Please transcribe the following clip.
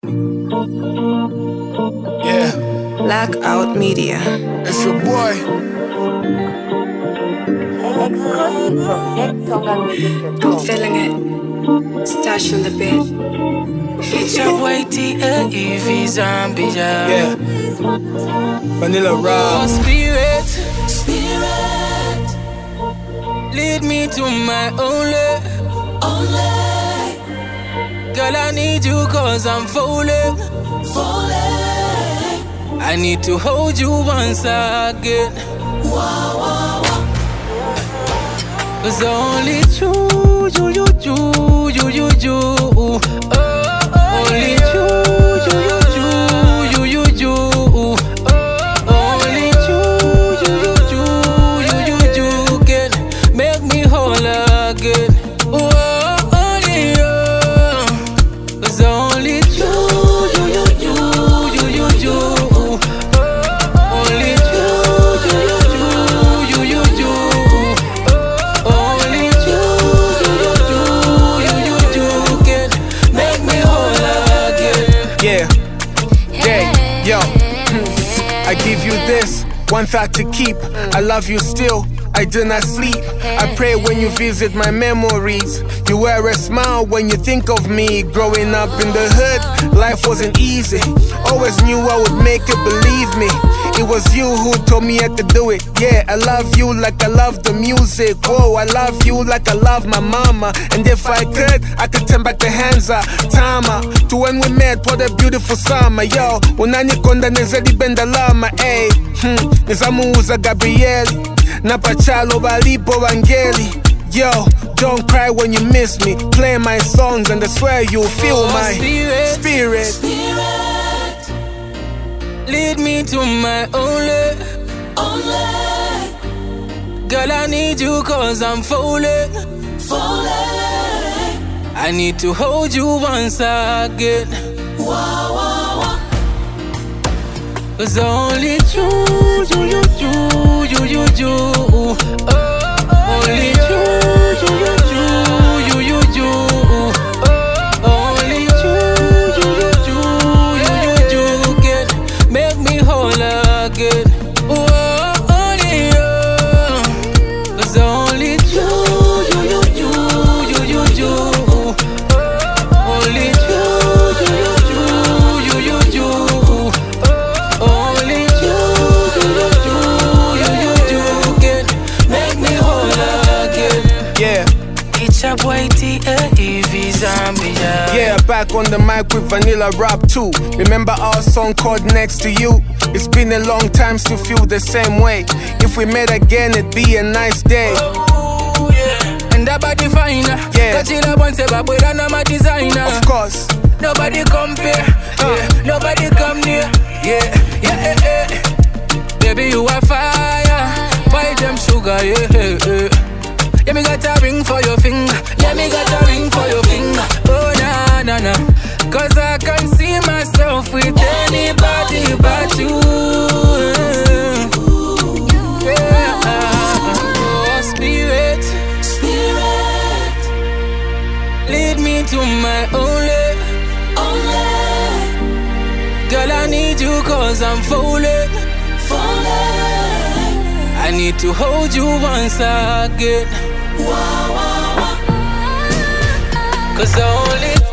Yeah. Blackout Media. It's your boy. Exclusive from ZTongaMusic.com. I'm feeling it. Stash on the bed. It's your boy T.A.E.V. Zombie. Yeah. Vanilla Oh, Rob. spirit, lead me to my only. Girl, I need you cause I'm falling. I need to hold you once again. Cause only you. Only you. Only you can make me whole again. Only you. Cause only you. Only you. Only you can make me whole again. Yeah. Yeah. Yo. I give you this, one thought to keep. I love you still, I do not sleep. I pray when you visit my memories. You wear a smile when you think of me. Growing up in the hood, life wasn't easy. Always knew I would make it, believe me. It was you who told me I had to do it. Yeah, I love you like I love the music. Whoa, I love you like I love my mama. And if I could turn back the hands up. Tama, to when we met, what a beautiful summer. Yo, unanikonda nezedi benda lama. Ay, nizamuuza Gabrieli. Napachalo balipo vangeli. Yo, don't cry when you miss me. Play my songs and I swear you'll feel my spirit. Lead me to my only. Girl, I need you cause I'm falling. I need to hold you once again. Cause only you. Only you. Only you can make me whole again. Only you. Cause only you. Only you. Only you can make me whole again. Yeah. It's your boy T.A.E.V. Zombie. Yeah, back on the mic with Vanilla Rob too. Remember our song called Next to You? It's been a long time, still feel the same way. If we met again, it'd be a nice day. Oh, yeah. And that body fine. Yeah. Kachila bonse babu rana my designer. Of course. Nobody compare. Yeah. Nobody come near. Yeah. Baby, you are fire. Buy them sugar, yeah. Yeah, me got a ring for your finger. Yeah, me got a ring for your finger. Oh, nah. Cause I can see myself with anybody but you. Yeah. Oh, spirit. Lead me to my only. Girl, I need you cause I'm falling. I need to hold you once again. Cause only